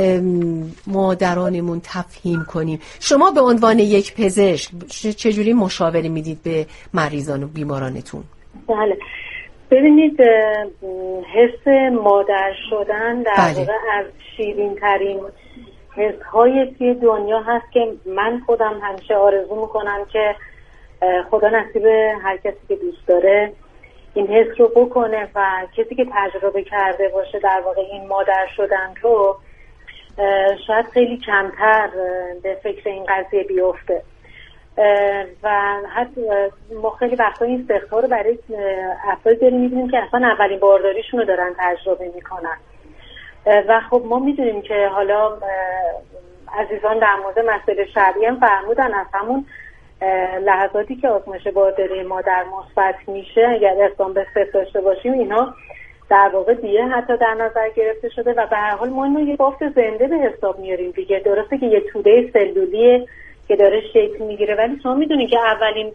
مادرانمون تفهیم کنیم؟ شما به عنوان یک پزشک چجوری مشاوره میدید به مریضان و بیمارانتون؟ بله، ببینید حس مادر شدن در واقع از شیرین ترین حس های توی دنیا هست که من خودم همیشه آرزو میکنم که خدا نصیب هر کسی که دوست داره این حس رو بکنه و کسی که تجربه کرده باشه در واقع این مادر شدن رو شاید خیلی کمتر به فکر این قضیه بیفته و حتی ما خیلی وقتا این سخت‌ها رو برای افراد داریم می‌بینیم که اصلا اولین بارداریشون رو دارن تجربه میکنن و خب ما میدونیم که حالا عزیزان در مورد مسئله شرعی هم فرمودن از همون لحظاتی که آزمایش بارداری مادر مثبت میشه اگر اقدام به سفت داشته باشیم اینا در واقع دیگه حتی در نظر گرفته شده و به هر حال ما اینو یه بافت زنده به حساب میاریم دیگه. درسته که یه توده سلولیه که داره شکل میگیره ولی شما میدونید که اولین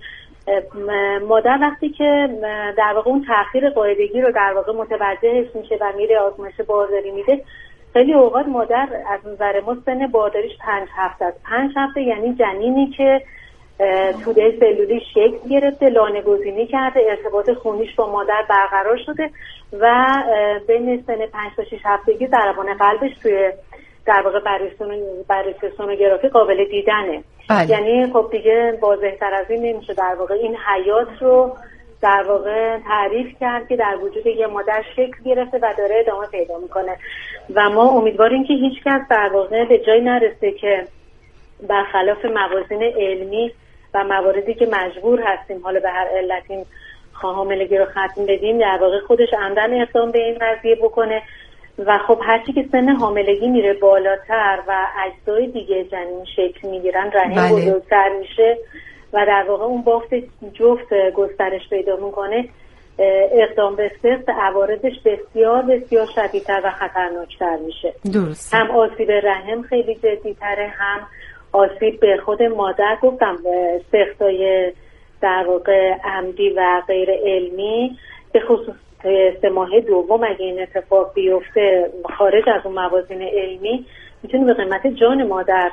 مادر وقتی که در واقع اون تأخیر قاعدگی رو در واقع متوجهش میشه و میره آزمایش بارداری میده خیلی اوقات مادر از نظر ما سن بارداریش 5 هفته است. 5 هفته یعنی جنینی که توده سلولی شکل گرفته، لانه گزینی کرده، ارتباط خونیش با مادر برقرار شده و بین سن 5 تا 6 هفتگی ضربان قلبش توی در واقع بررسی سونوگرافی قابل دیدنه. یعنی خب دیگه واضح‌تر از این نمیشه در واقع این حیات رو در واقع تعریف کرد که در وجود یه مادر شکل گرفته و داره ادامه پیدا میکنه و ما امیدواریم که هیچ کس در واقع به جای نرسه که برخلاف موازین علمی و مواردی که مجبور هستیم حالا به هر علت این حاملگی رو ختم بدیم در واقع خودش عمدن اقدام به این قضیه بکنه و خب هرچی که سن حاملگی میره بالاتر و اجزای دیگه جنین شکل میگیرن رحم بزرگتر میشه و در واقع اون بافت جفت گسترش پیدا میکنه اقدام به سفت عوارضش بسیار بسیار شدیدتر و خطرناکتر میشه. درست. هم آسیب رحم خیلی جدیتره هم آسیب به خود مادر. گفتم سختای در واقع عمدی و غیر علمی به خصوص 3 ماه دوم اگه این اتفاق بیفته خارج از اون موازین علمی میتونه به قیمت جان مادر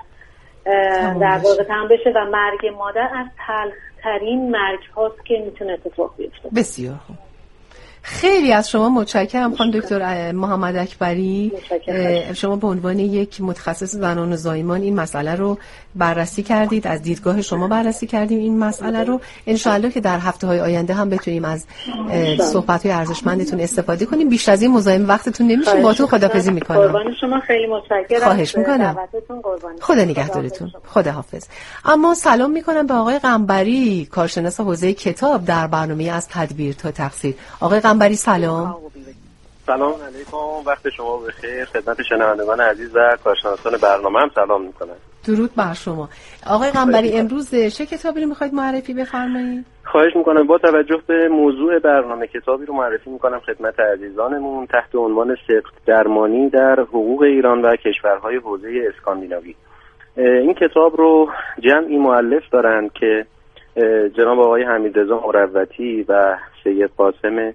در واقع تمام بشه و مرگ مادر از تلخ‌ترین مرگ هاست که میتونه اتفاق بیفته. بسیار خوب. خیلی از شما متشکرم خانم دکتر محمد اکبری. شما به عنوان یک متخصص زنان و زایمان این مسئله رو بررسی کردید، از دیدگاه شما بررسی کردیم این مسئله رو. انشاءالله که در هفته‌های آینده هم بتونیم از صحبت‌های ارزشمندتون استفاده کنیم. بیشتر از این مزاحم وقتتون نمیشیم. باهاتون خداحافظی می‌کنم. قربان شما، خیلی متشکرم. خواهش می‌کنم. خدا نگهدارتون. خداحافظ. اما سلام می‌کنم به آقای قنبری، کارشناس حوزه کتاب در برنامه از تدبیر تا تقصیر. آقای قنبری سلام. سلام علیکم، وقت شما بخیر. خدمت شنوندگان عزیز و کارشناسان برنامه هم سلام میکنم. درود بر شما. آقای قنبری امروز چه کتابی رو میخواید معرفی بفرمایید؟ خواهش میکنم. با توجه به موضوع برنامه کتابی رو معرفی میکنم خدمت عزیزانمون تحت عنوان سقط درمانی در حقوق ایران و کشورهای حوزه اسکاندیناوی. این کتاب رو جمعی مؤلف دارند که جناب آقای حمیدرضا مروتی و سید قاسم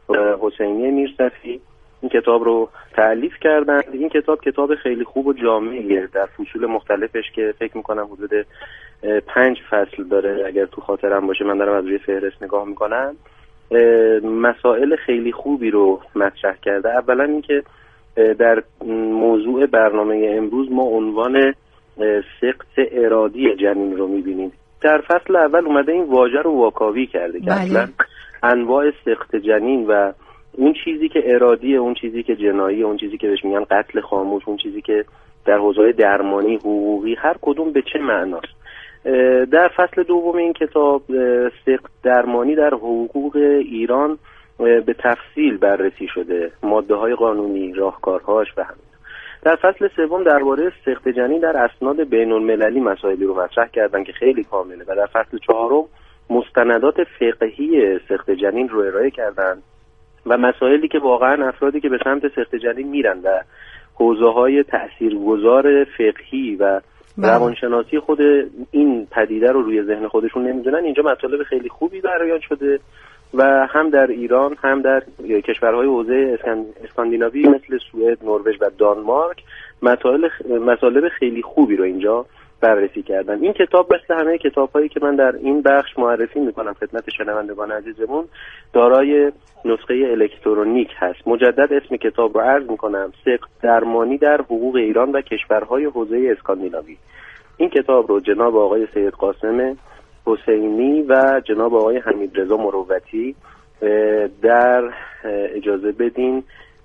حسینی میرصفی این کتاب رو تألیف کردند. این کتاب خیلی خوب و جامعیه در فصول مختلفش که فکر میکنم حدود 5 فصل داره اگر تو خاطرم باشه، من دارم از روی فهرست نگاه میکنم. مسائل خیلی خوبی رو مطرح کرده. اولا اینکه در موضوع برنامه امروز ما عنوان سقط ارادی جنین رو میبینیم. در فصل اول اومده این واژه رو واکاوی کرده که اصلا انواع سقط جنین و اون چیزی که ارادیه، اون چیزی که جناییه، اون چیزی که بهش میگن قتل خاموش، اون چیزی که در حوزه درمانی حقوقی، هر کدوم به چه معناست. در فصل دوم این کتاب سقط درمانی در حقوق ایران به تفصیل بررسی شده، ماده‌های قانونی، راهکارهاش و همین. در فصل سوم درباره سقط جنین در اسناد بین‌المللی مسائلی رو مطرح کردن که خیلی کامله و در فصل چهارم مستندات فقهی سقط جنین رو ارائه کردن و مسائلی که واقعا افرادی که به سمت سقط جنین میرن و حوزه‌های تاثیرگذار فقهی و روانشناسی خود این پدیده رو روی ذهن خودشون نمیدونن، اینجا مطالب خیلی خوبی بیان شده و هم در ایران هم در کشورهای حوزه اسکاندیناوی مثل سوئد، نروژ و دانمارک مطالب خیلی خوبی رو اینجا بررسی کردن. این کتاب مثل همه کتاب‌هایی که من در این بخش معرفی می‌کنم خدمت شنوندگان عزیزمون دارای نسخه الکترونیک هست. مجدد اسم کتاب رو عرض می‌کنم: سقط درمانی در حقوق ایران و کشورهای حوزه اسکاندیناوی. این کتاب رو جناب آقای سید قاسم حسینی و جناب آقای حمیدرضا مروتی در اجازه بدین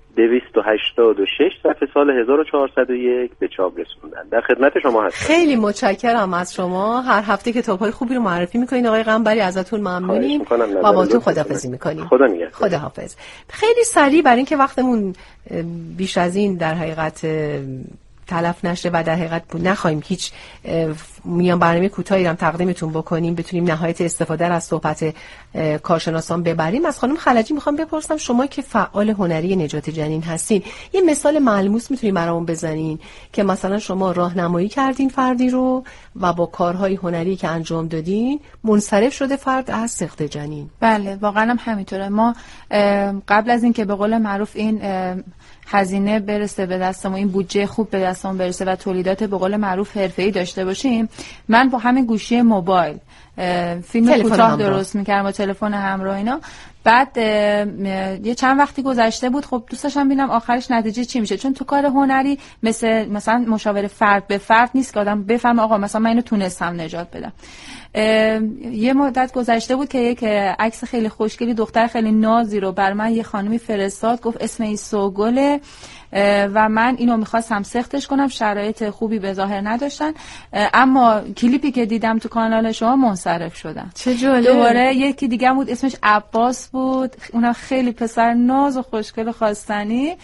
286 صفحه سال 1401 به چاپ رسوندن. در خدمت شما هستم. خیلی متشکرم از شما. هر هفته کتاب‌های خوبی رو معرفی می‌کنین آقای قنبری، ازتون ممنونیم و باهاتون خداحافظی می‌کنیم. خدا نگهدار. خداحافظ. خیلی سریع برای اینکه وقتمون بیش از این در حقیقت تلف نشه و در حقیقت نخواهیم هیچ میان برنامه کوتاهی هم تقدیمتون بکنیم، بتونیم نهایت استفاده از صحبت کارشناسان ببریم. از خانم خلجی میخوام بپرسم، شما که فعال هنری نجات جنین هستین، یه مثال ملموس میتونین برامون بزنین که مثلا شما راهنمایی کردین فردی رو و با کارهای هنری که انجام دادین منصرف شده فرد از سقط جنین؟ بله واقعا هم همینطوره. ما قبل از این که به قول معروف این هزینه برسه به دستمون، این بودجه خوب به دستمون برسه و تولیدات به قول معروف حرفه‌ای داشته باشیم، من با همین گوشی موبایل فیلم کوتاه درست می‌کردم با تلفن همراه اینا. بعد یه چند وقتی گذشته بود، خب دوست داشتم ببینم آخرش نتیجه چی میشه، چون تو کار هنری مثلا مشاور فرد به فرد نیست که آدم بفهمه آقا مثلا من اینو تونستم نجات بدم. یه مدت گذشته بود که یک عکس خیلی خوشگلی دختر خیلی نازی رو بر من یه خانمی فرستاد، گفت اسم این سوگله و من اینو میخواستم سختش کنم، شرایط خوبی به ظاهر نداشتن، اما کلیپی که دیدم تو کانال شما منصرف شدم. چه جالب. دوباره یکی دیگه بود اسمش عباس بود، اونم خیلی پسر ناز و خوشگل و خواستنی،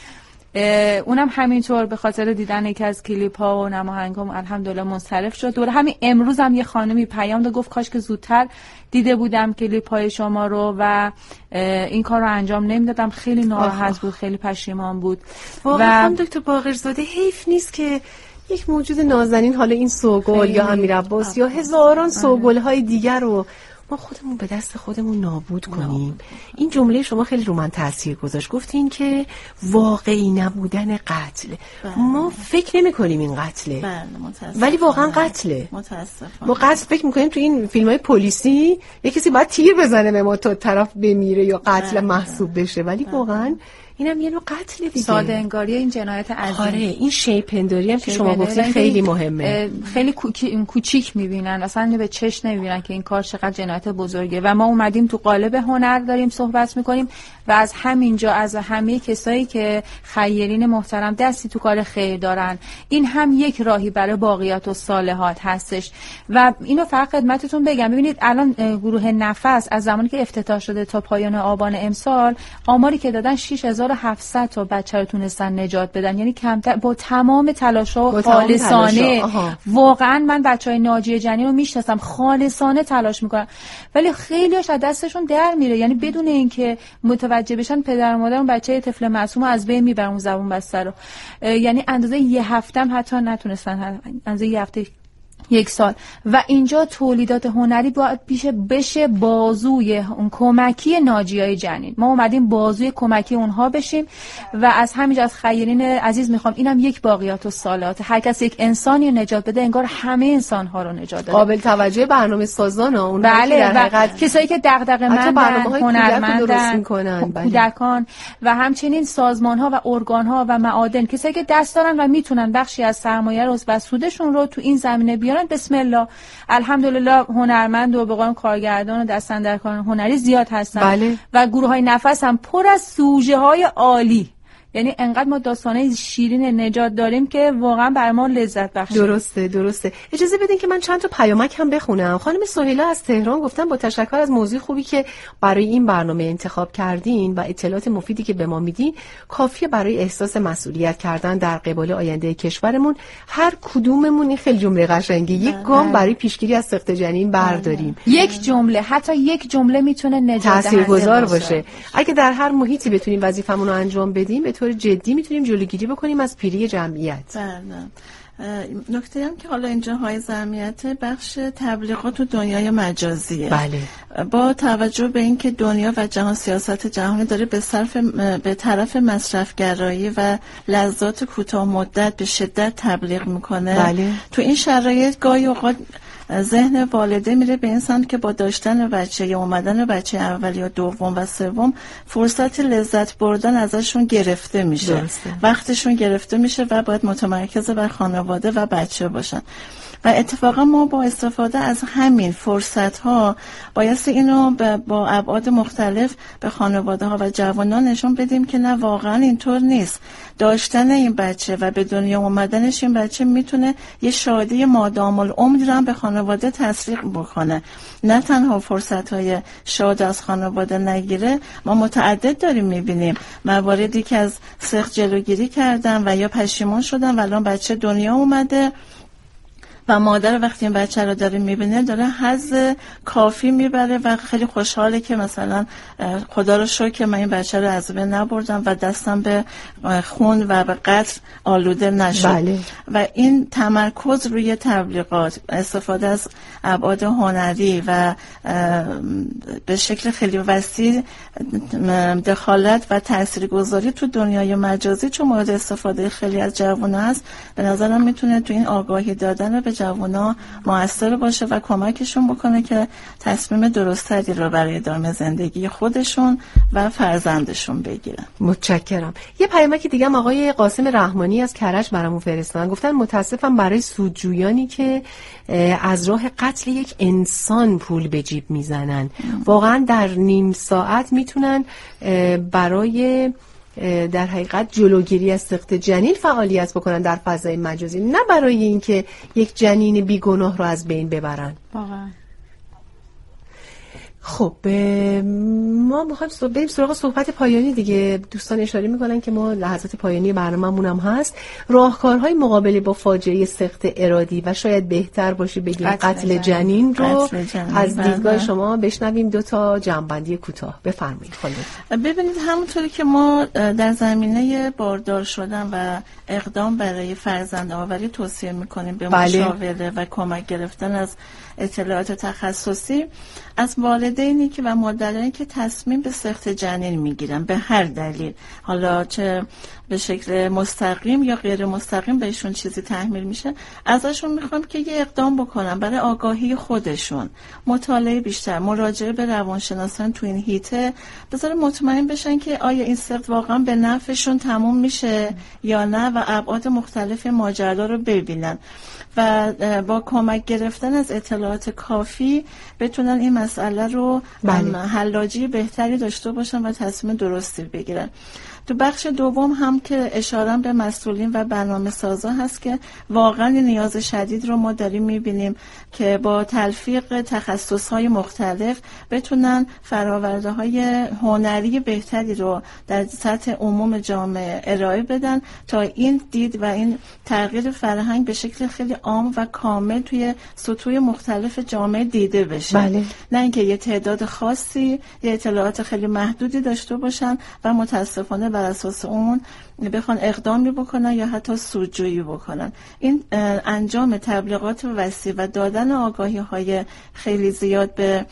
اونم همینطور به خاطر دیدن یکی از کلیپ ها و نماهنگ ها الحمدلله منصرف شد. دوره همین امروز هم یه خانمی پیام داد گفت کاش که زودتر دیده بودم کلیپ های شما رو و این کار رو انجام نمیدادم. خیلی ناراحت بود، خیلی پشیمان بود. واقعا خانم دکتر باقرزاده حیف نیست که یک موجود نازنین، حالا این سوگل یا امیر عباس یا هزاران سوگل های دیگر رو ما خودمون به دست خودمون نابود کنیم. این جمله شما خیلی رو من تاثیر گذاشت، گفتین که واقعی نبودن قتل. ما فکر نمی کنیم این قتله، ولی واقعا قتله. ما قتل فکر میکنیم تو این فیلم های پلیسی یه کسی باید تیر بزنه به ما تا طرف بمیره یا قتل محسوب بشه، ولی واقعا اینم یه نوع قتل دیگه. ساده انگاری این جنایت عظیم. آره این شیپنداری هم که شما گفتید خیلی مهمه. خیلی کوچیک میبینن، اصلا به چشم نمیبینن که این کار چقدر جنایت بزرگه و ما اومدیم تو قالب هنر داریم صحبت میکنیم و از همینجا از همه کسایی که خیرین محترم دستی تو کار خیر دارن، این هم یک راهی برای باقیات و صالحات هستش. و اینو فقط خدمتتون بگم، ببینید الان گروه نفس از زمانی که افتتاح شده تا پایان آبان امسال آماری که دادن 6700 تا بچه رو تونستن نجات بدن، یعنی کمتر، با تمام تلاش‌ها و خالصانه. واقعا من بچهای ناجی جنین رو میشناسم خالصانه تلاش میکنن، ولی خیلی‌هاش از دستشون در میره، یعنی بدون اینکه متوجه بشن پدر و مادر اون بچه طفل معصوم از بین میبرن اون زبون بسته رو. یعنی اندازه یه هفته هم حتی نتونستن، اندازه یه هفته یک سال. و اینجا تولیدات هنری باید بشه بازوی اون کمکی ناجیای جنین. ما اومدیم بازوی کمکی اونها بشیم و از همینجا از خیرین عزیز میخوام اینم یک باقیات الصالحات، هر کس یک انسانی نجات بده انگار همه انسان‌ها رو نجات داده. قابل توجه برنامه سازانا اون بله، و کسایی که دغدغه‌مندن، هنرمندن، کودکان و همچنین سازمان‌ها و ارگان‌ها و معادن، کسایی که دست دارن و میتونن بخشی از سرمایه رو و سودشون رو تو این زمینه بیارن. بسم الله، الحمدلله هنرمند و به قول کارگردان و دست‌اندرکاران هنری زیاد هستن. بله. و گروه‌های نفس هم پر از سوژه‌های عالی، یعنی انقدر ما داستانه شیرین نجات داریم که واقعا بر ما لذت بخشه. درسته. اجازه بدین که من چند تا پیامک هم بخونم. خانم سهیلا از تهران گفتن با تشکر از موضوع خوبی که برای این برنامه انتخاب کردین و اطلاعات مفیدی که به ما میدین، کافیه برای احساس مسئولیت کردن در قبال آینده کشورمون هر کدوممون، این خیلی جمله قشنگی، یک گام برای پیشگیری از سقط جنین برداریم. یک جمله، حتی یک جمله میتونه نجات تاثیرگذار باشه. اگه در هر محیطی بتونیم وظیفمون رو انجام بدیم، به طور جدی میتونیم جلوگیری بکنیم از پیری جمعیت. نکته هم که حالا اینجا های ضمیت بخش تبلیغات تو دنیای مجازیه. بله. با توجه به اینکه دنیا و جهان سیاست جهانی داره به طرف مصرفگرایی و لذات کوتاه مدت به شدت تبلیغ میکنه. بله. تو این شرایط گاهی اوقات ذهن والده میره به این سمت که با داشتن بچه یا اومدن بچه اول یا دوم و سوم فرصت لذت بردن ازشون گرفته میشه. درسته. وقتشون گرفته میشه و باید متمرکز بر خانواده و بچه باشن. و اتفاقا ما با استفاده از همین فرصت ها بایستی اینو با ابعاد مختلف به خانواده ها و جوانان نشون بدیم که نه، واقعا اینطور نیست. داشتن این بچه و به دنیا اومدنش این بچه میتونه یه شادی مادام العمر رو به خانواده تسریع بکنه. نه تنها فرصت های شاد از خانواده نگیره، ما متعدد داریم میبینیم مواردی که از سخت جلوگیری کردن و یا پشیمان شدن و الان بچه دنیا اومده و مادر وقتی این بچه رو داره میبینه داره حظ کافی میبره و خیلی خوشحاله که مثلا خدا رو شکر که من این بچه رو از بین نبردم و دستم به خون و به قتل آلوده نشد. بله. و این تمرکز روی تبلیغات، استفاده از ابعاد هنری و به شکل خیلی وسیع دخالت و تاثیرگذاری تو دنیای مجازی چون مورد استفاده خیلی از جوان‌ها هست، به نظرم میتونه تو این آگاهی دادن به جوان‌ها موثر باشه و کمکشون بکنه که تصمیم درستری رو برای ادامه زندگی خودشون و فرزندشون بگیرن. متشکرم. یه پیامک دیگه هم آقای قاسم رحمانی از کرج برامون فرستادن، گفتن متاسفم برای سودجویانی که از راه قتل یک انسان پول به جیب میزنن. واقعا در نیم ساعت میتونن برای در حقیقت جلوگیری از سقط جنین فعالیت بکنن در فضای مجازی، نه برای اینکه یک جنین بیگناه رو از بین ببرن. واقعا. خب ما میخوایم بریم سراغ صحبت پایانی دیگه. دوستان اشاره میکنن که ما لحظات پایانی برنامه‌مون هم هست. راهکارهای مقابله با فاجعه سقط ارادی و شاید بهتر باشه بگیم قتل جنین رو از دیدگاه شما بشنویم. 2 جمع‌بندی کوتاه بفرمایید. ببینید، همونطوری که ما در زمینه باردار شدن و اقدام برای فرزند آوری توصیه میکنیم به مشاوره و کمک گرفتن از اطلاعات تخصصی، از والدینی که و مادرانی که تصمیم به سقط جنین میگیرن به هر دلیل، حالا چه به شکل مستقیم یا غیر مستقیم بهشون چیزی تحمیل میشه، ازشون میخوام که یه اقدام بکنن برای آگاهی خودشون، مطالعه بیشتر، مراجعه به روانشناسان تو این حیطه، بذاره مطمئن بشن که آیا این سقط واقعا به نفعشون تموم میشه یا نه و ابعاد مختلف ماجرا رو ببینن و با کمک گرفتن از اطلاعات کافی بتونن این مسئله رو حلاجی بهتری داشته باشن و تصمیم درستی بگیرن. تو بخش دوم هم که اشاره به مسئولین و برنامه سازا هست که واقعا نیاز شدید رو ما داریم میبینیم که با تلفیق تخصصهای مختلف بتونن فراورده های هنری بهتری رو در سطح عموم جامعه ارائه بدن تا این دید و این تغییر فرهنگ به شکل خیلی عام و کامل توی سطوح مختلف جامعه دیده بشه. بله. نه اینکه یه تعداد خاصی یه اطلاعات خیلی محدودی داشته باشن و متاسفانه بر اساس اون بخوان اقدامی بکنن یا حتی سودجویی بکنن. این انجام تبلیغات وسیع و دادن آگاهی های خیلی زیاد به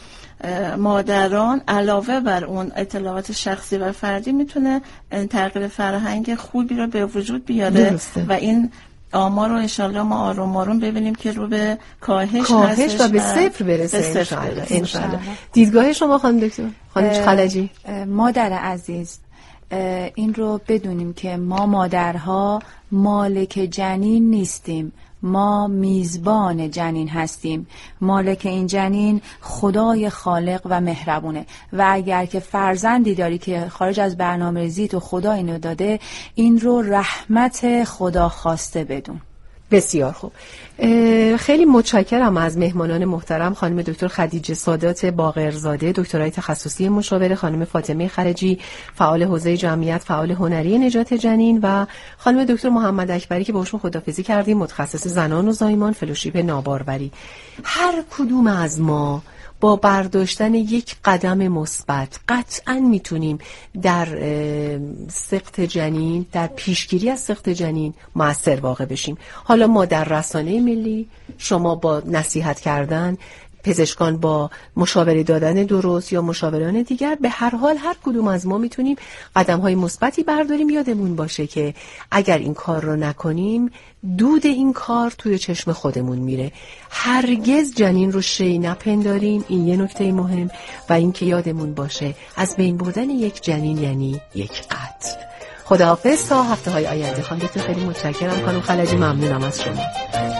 مادران علاوه بر اون اطلاعات شخصی و فردی میتونه تغییر فرهنگ خوبی رو به وجود بیاره. درسته. و این آمار رو انشالله ما آروم آروم ببینیم که رو به کاهش و به صفر برسه انشالله. دیدگاه شما خانم دکتر خلجی؟ مادر عزیز، این رو بدونیم که ما مادرها مالک جنین نیستیم، ما میزبان جنین هستیم. مالک این جنین خدای خالق و مهربونه و اگر که فرزندی داری که خارج از برنامه‌ریزی تو خدا اینو داده، این رو رحمت خدا خواسته بدون. بسیار خوب. خیلی متشکرم از مهمانان محترم، خانم دکتر خدیجه سادات باقرزاده، دکترای تخصصی مشاوره، خانم فاطمه خرجی، فعال حوزه جمعیت، فعال هنری نجات جنین، و خانم دکتر محمد اکبری که باشون خداحافظی کردیم، متخصص زنان و زایمان، فلوشیپ ناباروری. هر کدوم از ما با برداشتن یک قدم مثبت قطعاً میتونیم در سقط جنین، در پیشگیری از سقط جنین مؤثر واقع بشیم. حالا ما در رسانه ملی، شما با نصیحت کردن، پزشکان با مشاوره دادن درست یا مشاوران دیگر، به هر حال هر کدوم از ما میتونیم قدم‌های مثبتی برداریم. یادمون باشه که اگر این کار رو نکنیم دود این کار توی چشم خودمون میره. هرگز جنین رو شی نپنداریم، این یه نکته مهم. و این که یادمون باشه از بین بردن یک جنین یعنی یک قتل. خداحافظ تا هفته‌های آینده. خانم دکتر خیلی متشکرم. خانم خلجی ممنونم از شما.